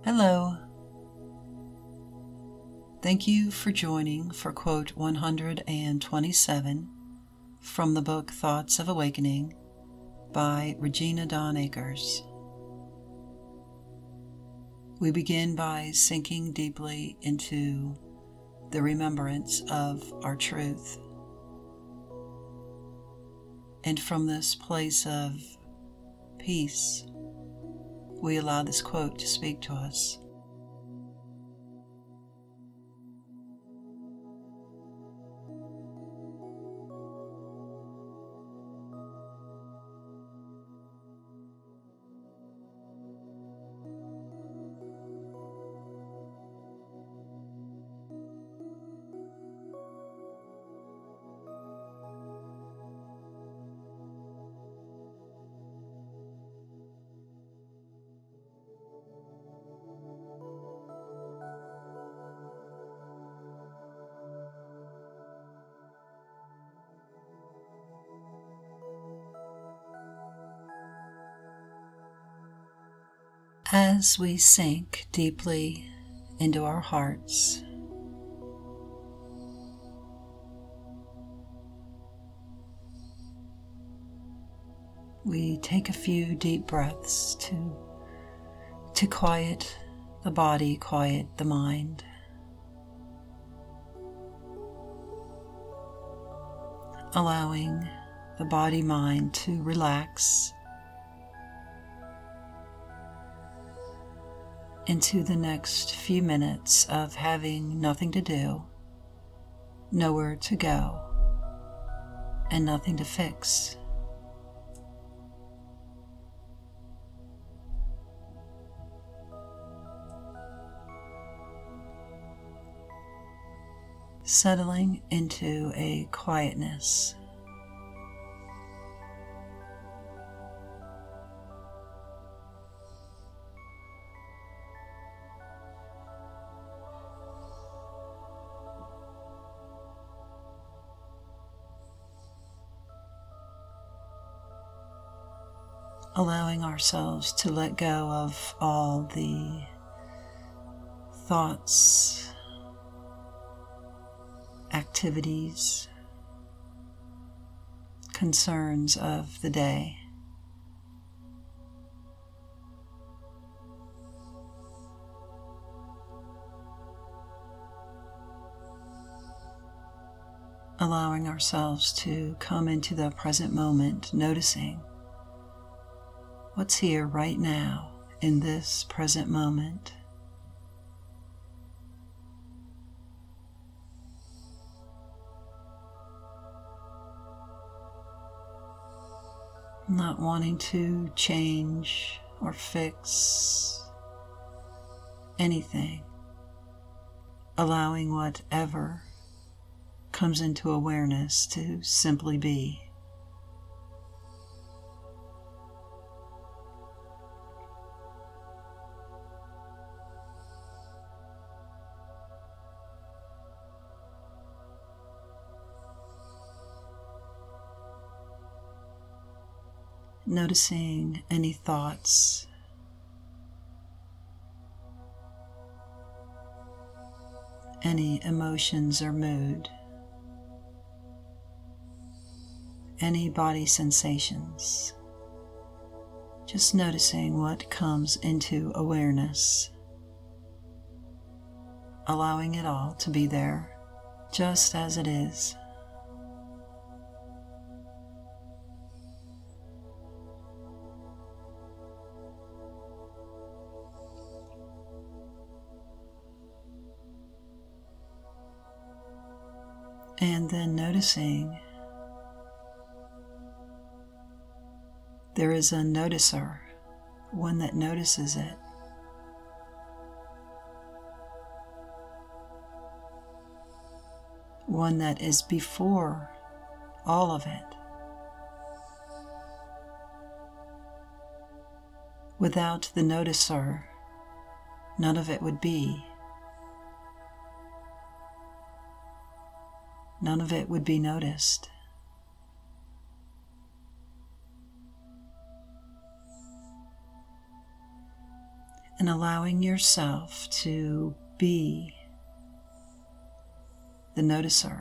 Hello. Thank you for joining for quote 127 from the book Thoughts of Awakening by Regina Dawn Akers. We begin by sinking deeply into the remembrance of our truth. And from this place of peace, we allow this quote to speak to us. As we sink deeply into our hearts, we take a few deep breaths to quiet the body, quiet the mind. Allowing the body-mind to relax into the next few minutes of having nothing to do, nowhere to go, and nothing to fix. Settling into a quietness. Allowing ourselves to let go of all the thoughts, activities, concerns of the day. Allowing ourselves to come into the present moment, noticing what's here right now in this present moment. Not wanting to change or fix anything. Allowing whatever comes into awareness to simply be. Noticing any thoughts, any emotions or mood, any body sensations. Just noticing what comes into awareness, allowing it all to be there just as it is. And then noticing there is a noticer, one that notices it. One that is before all of it. Without the noticer, none of it would be. None of it would be noticed. and allowing yourself to be the noticer.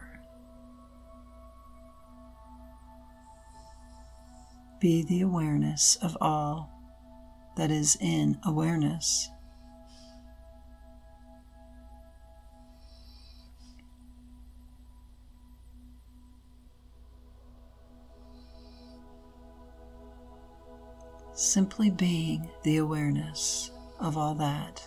Be the awareness of all that is in awareness. Simply being the awareness of all that.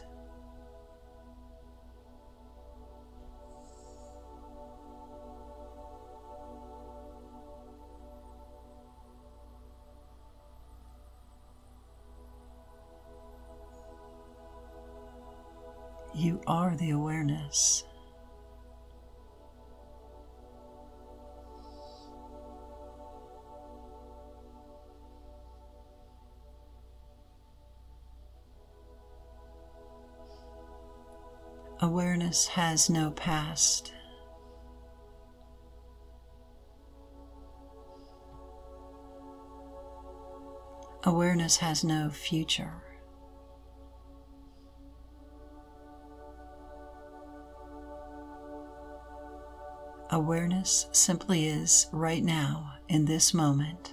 You are the awareness. Awareness has no past. Awareness has no future. Awareness simply is right now in this moment.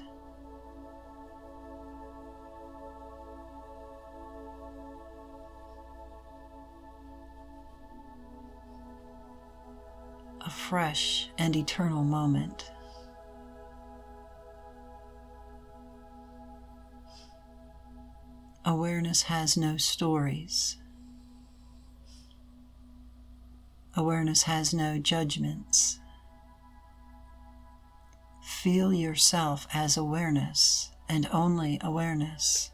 A fresh and eternal moment. Awareness has no stories. Awareness has no judgments. Feel yourself as awareness and only awareness.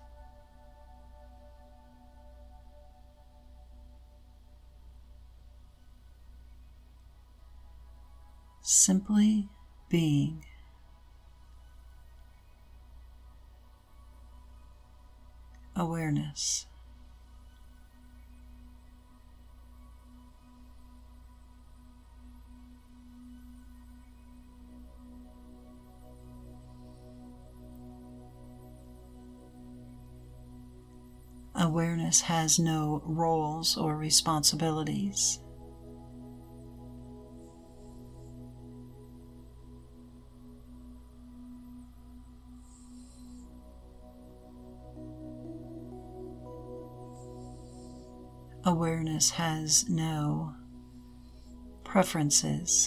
Simply being. Awareness. Awareness has no roles or responsibilities. Awareness has no preferences.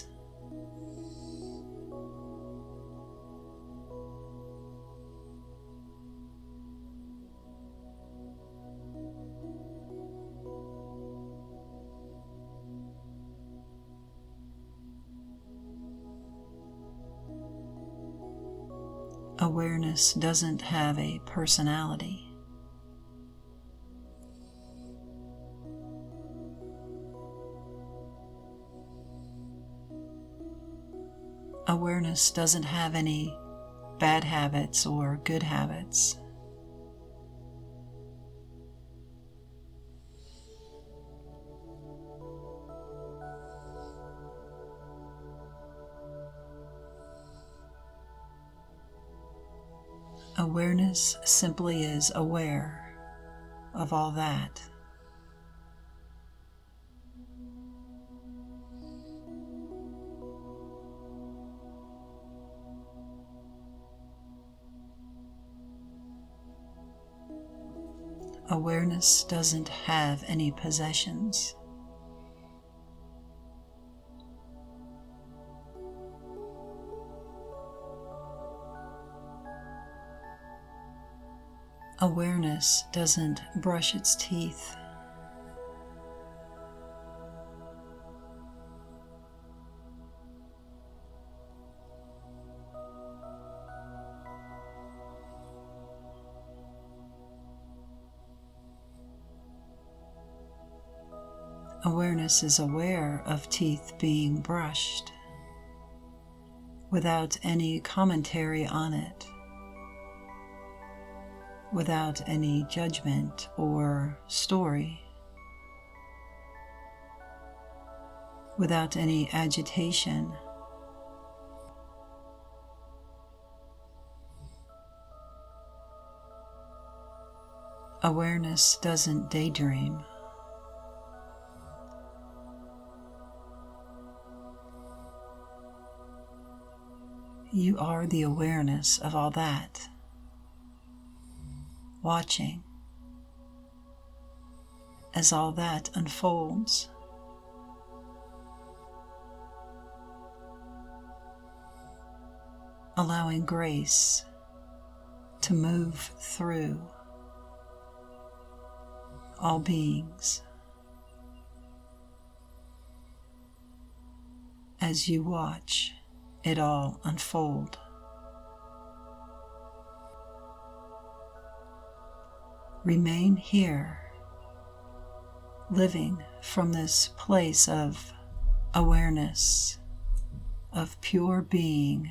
Awareness doesn't have a personality. Awareness doesn't have any bad habits or good habits. Awareness simply is aware of all that. Awareness doesn't have any possessions. Awareness doesn't brush its teeth. Awareness is aware of teeth being brushed without any commentary on it, without any judgment or story, without any agitation. Awareness doesn't daydream. You are the awareness of all that, watching as all that unfolds. Allowing grace to move through all beings as you watch it all unfold. Remain here, living from this place of awareness, of pure being.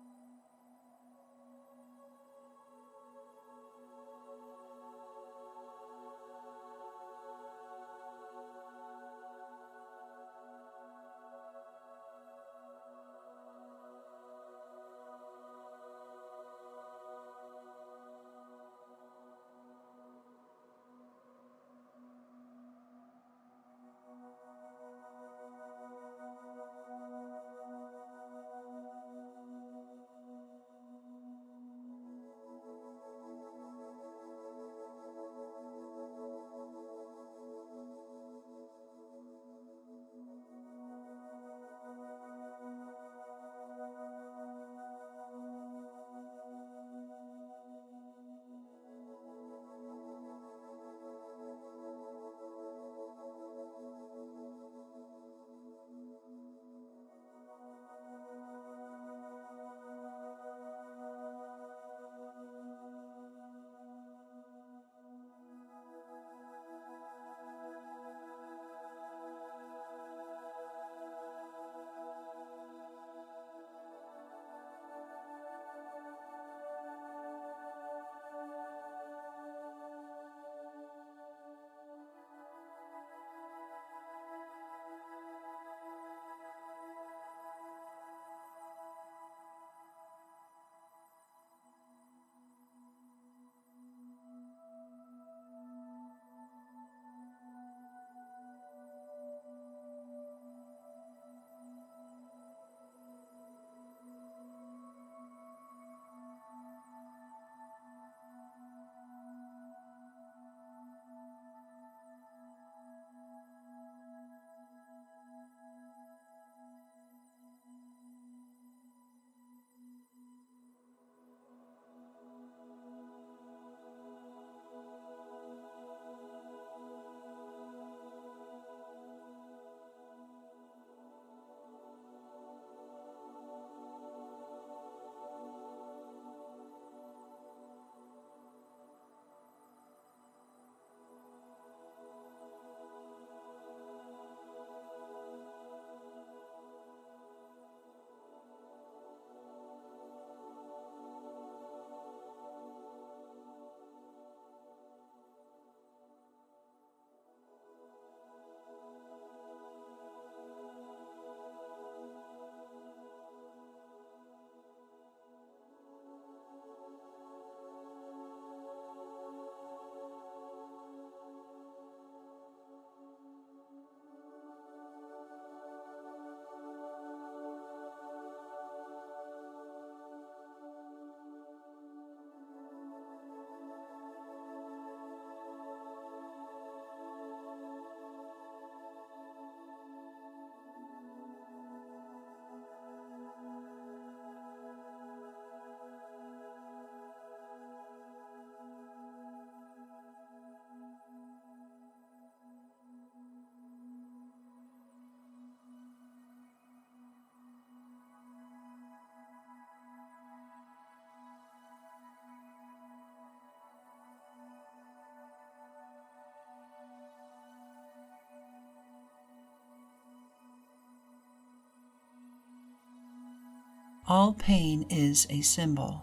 All pain is a symbol.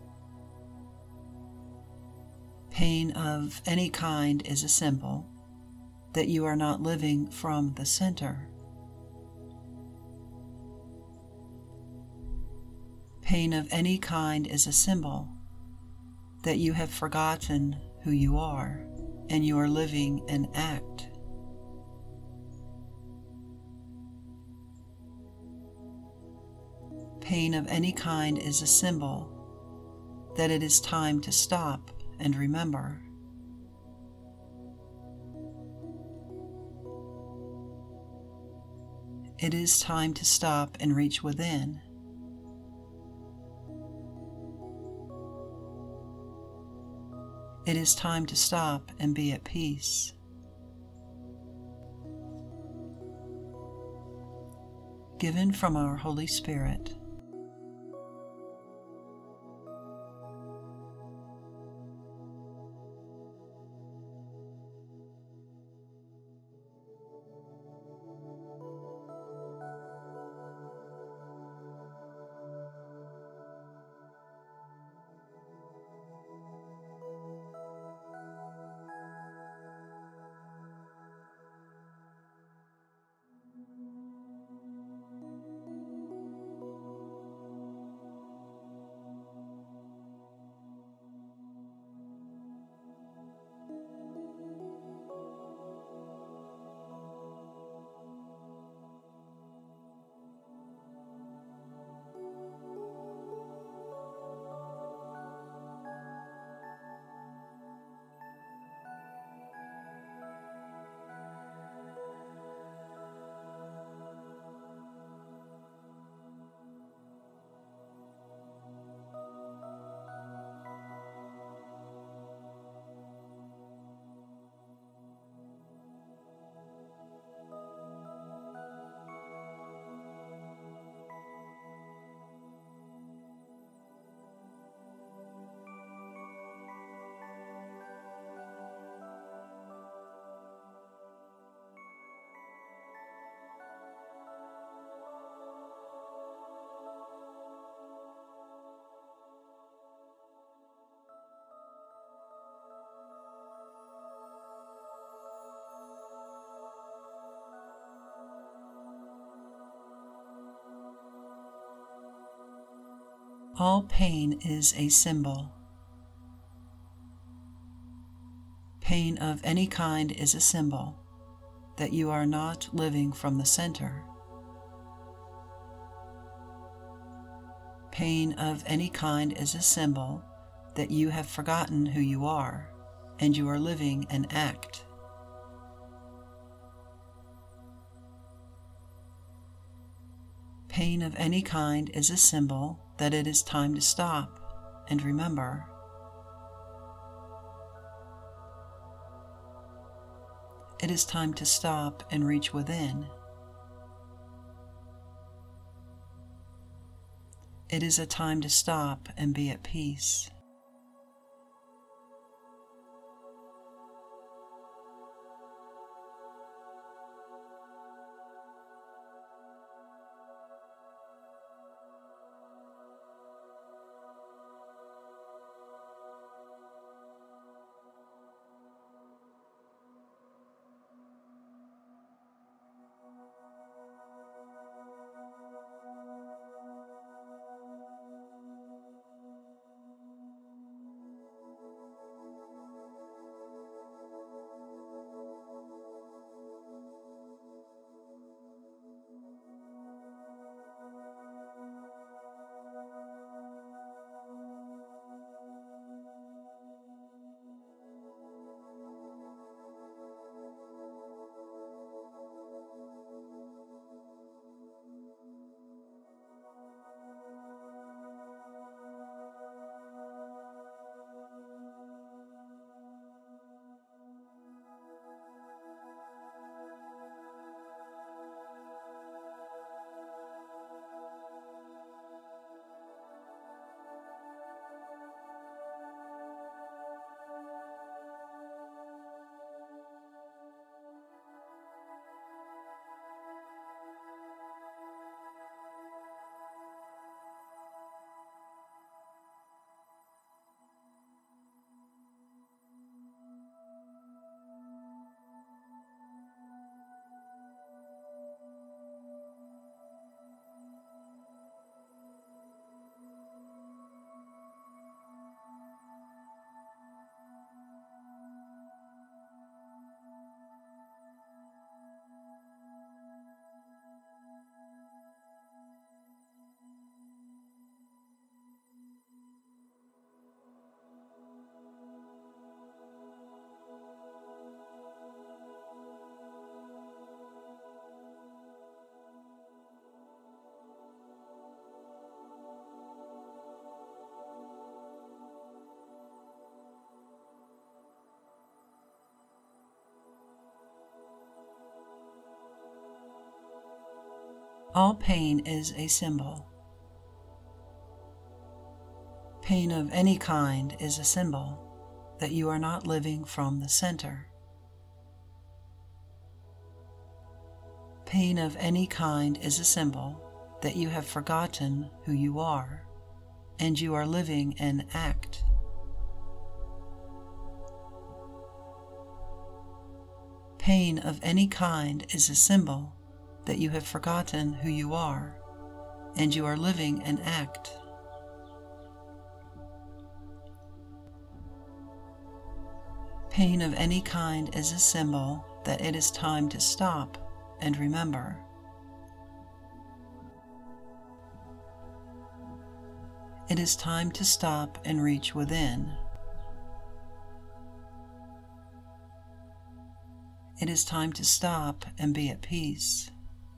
Pain of any kind is a symbol that you are not living from the center. Pain of any kind is a symbol that you have forgotten who you are. and you are living an act. Pain of any kind is a symbol that it is time to stop and remember. It is time to stop and reach within. It is time to stop and be at peace. Given from our Holy Spirit. All pain is a symbol. Pain of any kind is a symbol that you are not living from the center. Pain of any kind is a symbol that you have forgotten who you are and you are living an act. Pain of any kind is a symbol that it is time to stop and remember. It is time to stop and reach within. It is a time to stop and be at peace. All pain is a symbol. Pain of any kind is a symbol that you are not living from the center. Pain of any kind is a symbol that you have forgotten who you are, and you are living an act. Pain of any kind is a symbol that you have forgotten who you are, and you are living an act. Pain of any kind is a symbol that it is time to stop and remember. It is time to stop and reach within. It is time to stop and be at peace.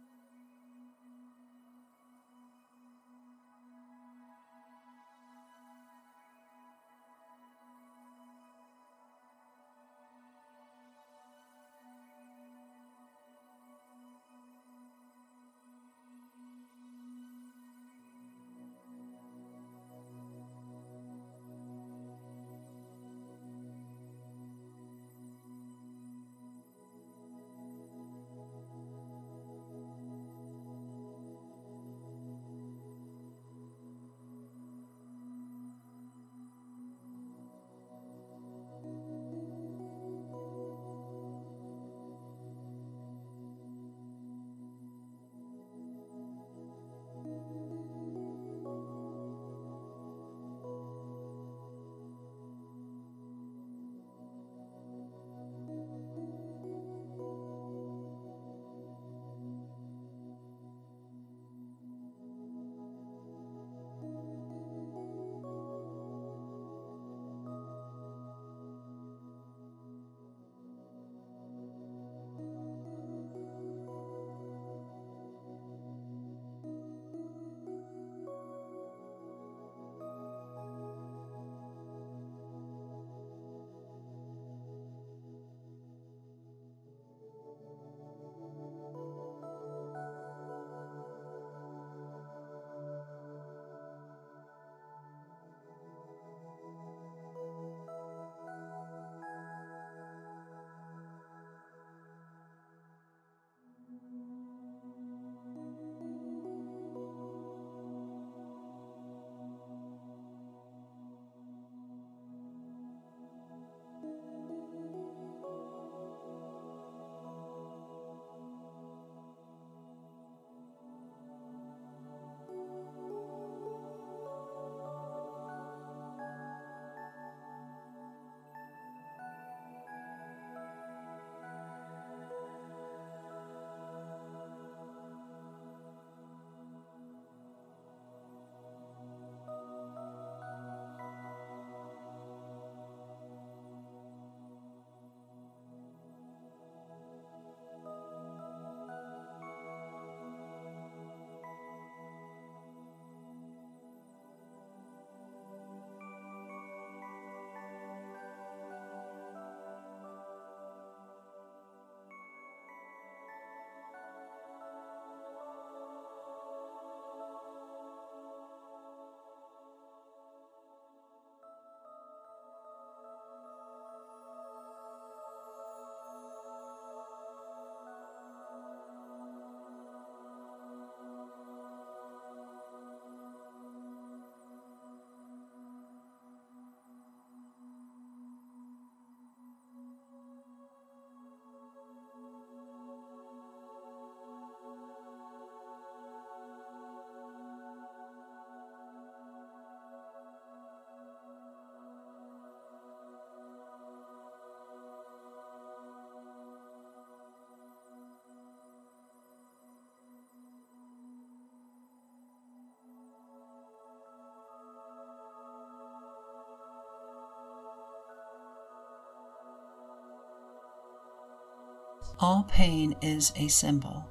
All pain is a symbol.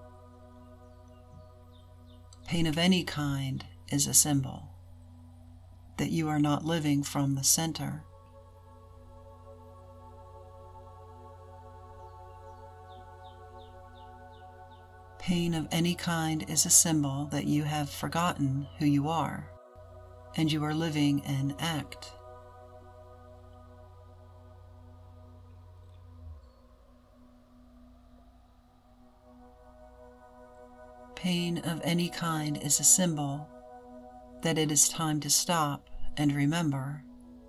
Pain of any kind is a symbol that you are not living from the center. Pain of any kind is a symbol that you have forgotten who you are, and you are living an act. Pain of any kind is a symbol that it is time to stop and remember.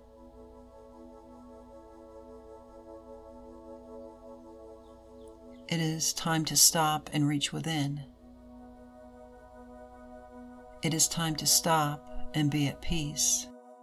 It is time to stop and reach within. It is time to stop and be at peace.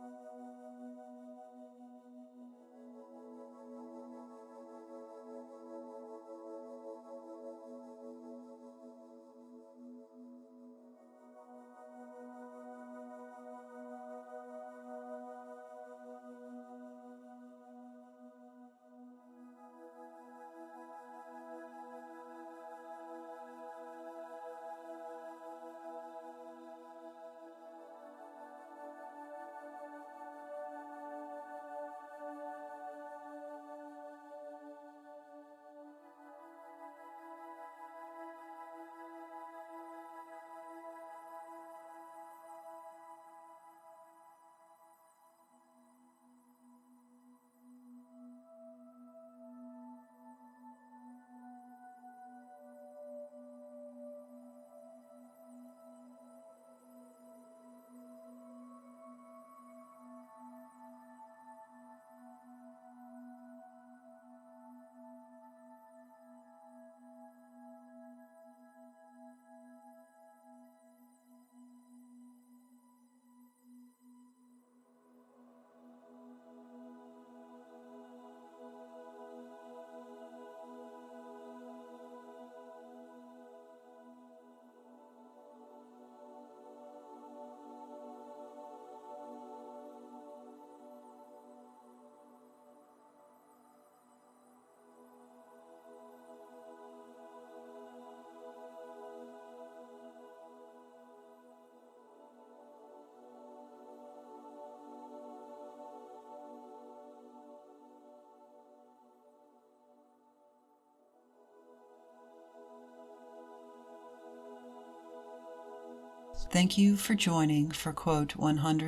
Thank you for joining for quote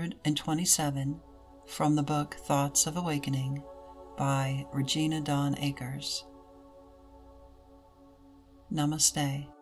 127 from the book Thoughts of Awakening by Regina Dawn Akers. Namaste.